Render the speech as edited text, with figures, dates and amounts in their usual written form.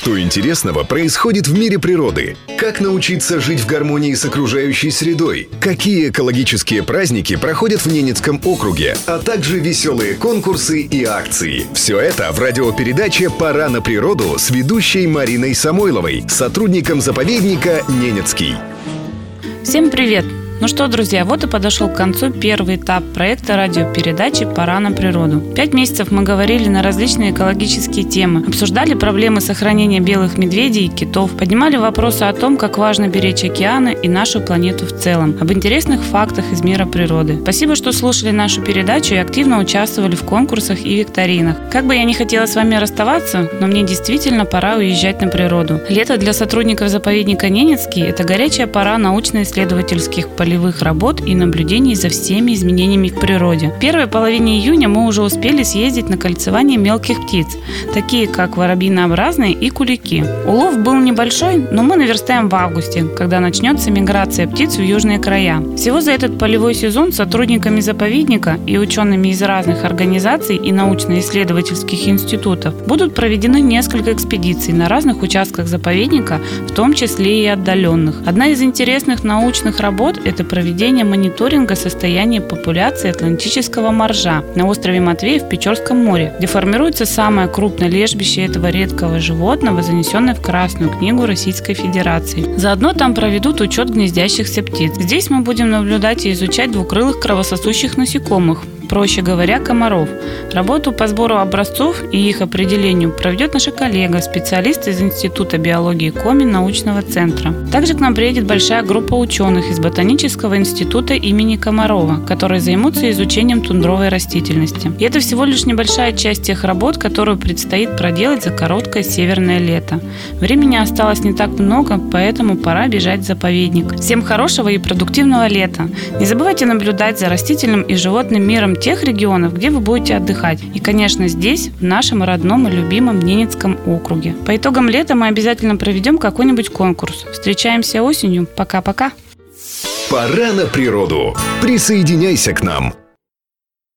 Что интересного происходит в мире природы? Как научиться жить в гармонии с окружающей средой? Какие экологические праздники проходят в Ненецком округе? А также веселые конкурсы и акции. Все это в радиопередаче «Пора на природу» с ведущей Мариной Самойловой, сотрудником заповедника «Ненецкий». Всем привет! Ну что, друзья, вот и подошел к концу первый этап проекта радиопередачи «Пора на природу». 5 месяцев мы говорили на различные экологические темы, обсуждали проблемы сохранения белых медведей и китов, поднимали вопросы о том, как важно беречь океаны и нашу планету в целом, об интересных фактах из мира природы. Спасибо, что слушали нашу передачу и активно участвовали в конкурсах и викторинах. Как бы я ни хотела с вами расставаться, но мне действительно пора уезжать на природу. Лето для сотрудников заповедника Ненецкий – это горячая пора научно-исследовательских полевых работ и наблюдений за всеми изменениями в природе. В первой половине июня мы уже успели съездить на кольцевание мелких птиц, такие как воробьинообразные и кулики. Улов был небольшой, но мы наверстаем в августе, когда начнется миграция птиц в южные края. Всего за этот полевой сезон сотрудниками заповедника и учеными из разных организаций и научно-исследовательских институтов будут проведены несколько экспедиций на разных участках заповедника, в том числе и отдаленных. Одна из интересных научных работ – это проведение мониторинга состояния популяции атлантического моржа на острове Матвеев в Печорском море, где формируется самое крупное лежбище этого редкого животного, занесенное в Красную книгу Российской Федерации. Заодно там проведут учет гнездящихся птиц. Здесь мы будем наблюдать и изучать двукрылых кровососущих насекомых, проще говоря, комаров. Работу по сбору образцов и их определению проведет наша коллега, специалист из Института биологии КОМИ научного центра. Также к нам приедет большая группа ученых из Ботанического института имени Комарова, которые займутся изучением тундровой растительности. И это всего лишь небольшая часть тех работ, которую предстоит проделать за короткое северное лето. Времени осталось не так много, поэтому пора бежать в заповедник. Всем хорошего и продуктивного лета! Не забывайте наблюдать за растительным и животным миром тех регионов, где вы будете отдыхать. И, конечно, здесь, в нашем родном и любимом Ненецком округе. По итогам лета мы обязательно проведем какой-нибудь конкурс. Встречаемся осенью. Пока-пока! Пора на природу. Присоединяйся к нам.